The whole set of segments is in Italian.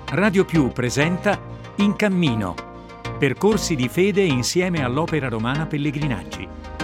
Radio Più presenta In Cammino, percorsi di fede insieme all'Opera Romana Pellegrinaggi.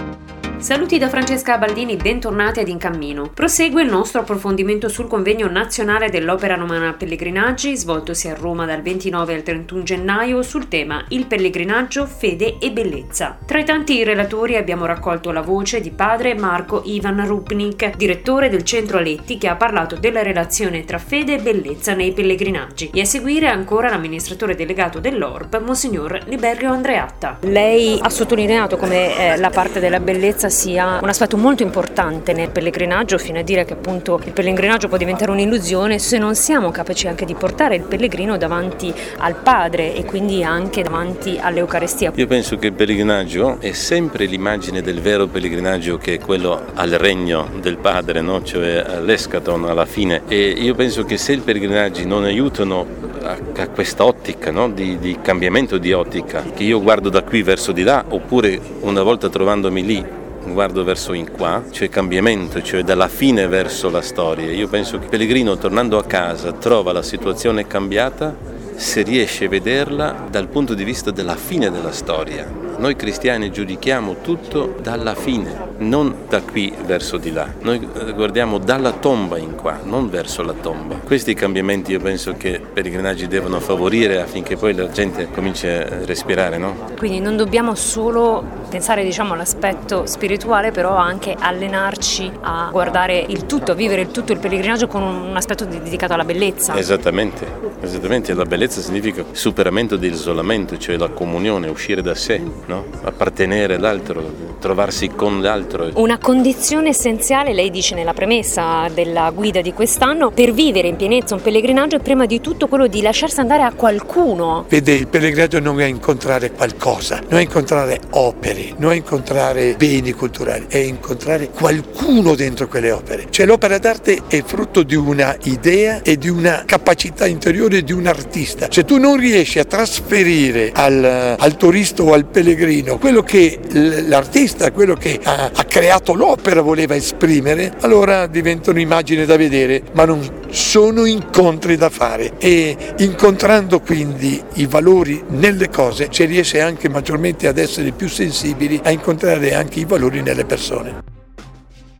Saluti da Francesca Baldini, bentornati ad In Cammino. Prosegue il nostro approfondimento sul convegno nazionale dell'Opera Romana Pellegrinaggi, svoltosi a Roma dal 29 al 31 gennaio sul tema Il pellegrinaggio, fede e bellezza. Tra i tanti relatori abbiamo raccolto la voce di padre Marco Ivan Rupnik, direttore del Centro Aletti, che ha parlato della relazione tra fede e bellezza nei pellegrinaggi. E a seguire ancora l'amministratore delegato dell'Orb, Monsignor Liberio Andreatta. Lei ha sottolineato come la parte della bellezza sia un aspetto molto importante nel pellegrinaggio, fino a dire che appunto il pellegrinaggio può diventare un'illusione se non siamo capaci anche di portare il pellegrino davanti al Padre e quindi anche davanti all'Eucarestia. Io penso che il pellegrinaggio è sempre l'immagine del vero pellegrinaggio, che è quello al regno del Padre, no? Cioè all'eschaton, alla fine. E io penso che se i pellegrinaggi non aiutano a questa ottica, no? di cambiamento di ottica, che io guardo da qui verso di là, oppure una volta trovandomi lì guardo verso in qua, cioè cambiamento, cioè dalla fine verso la storia. Io penso che il pellegrino, tornando a casa, trova la situazione cambiata se riesce a vederla dal punto di vista della fine della storia. Noi cristiani giudichiamo tutto dalla fine, non da qui verso di là. Noi guardiamo dalla tomba in qua, non verso la tomba. Questi cambiamenti io penso che i pellegrinaggi devono favorire affinché poi la gente cominci a respirare, no? Quindi non dobbiamo solo pensare, all'aspetto spirituale, però anche allenarci a guardare il tutto, a vivere il tutto, il pellegrinaggio con un aspetto dedicato alla bellezza. Esattamente. La bellezza significa superamento dell'isolamento, cioè la comunione, uscire da sé, no? Appartenere all'altro, trovarsi con l'altro. Una condizione essenziale, lei dice nella premessa della guida di quest'anno, per vivere in pienezza un pellegrinaggio è prima di tutto quello di lasciarsi andare a qualcuno. Vede, il pellegrinaggio non è incontrare qualcosa, non è incontrare opere, non è incontrare beni culturali, è incontrare qualcuno dentro quelle opere. Cioè l'opera d'arte è frutto di una idea e di una capacità interiore di un artista. Se tu non riesci a trasferire al turista o al pellegrino quello che l'artista, quello che ha creato l'opera voleva esprimere, allora diventa un'immagine da vedere, ma non sono incontri da fare. E incontrando quindi i valori nelle cose si riesce anche maggiormente ad essere più sensibili a incontrare anche i valori nelle persone.